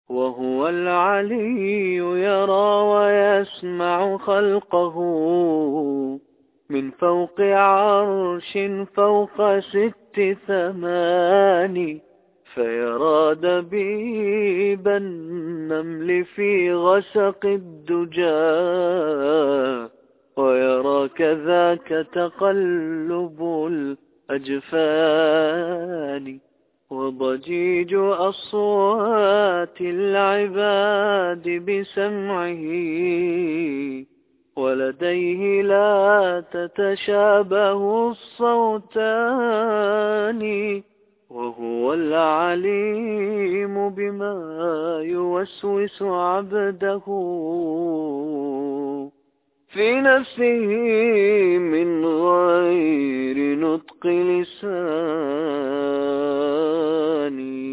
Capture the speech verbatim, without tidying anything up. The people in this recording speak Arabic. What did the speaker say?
وهو العلي يرى ويسمع خلقه من فوق عرش فوق ست ثمان، فيرى دبيب النمل في غسق الدجى، ويرى كذاك تقلب الأجفان وضجيج أصوات العباد بسمعه، ولديه لا تتشابه الصوتان، وهو العليم بما يوسوس عبده في نفسه من غير نطق لسان.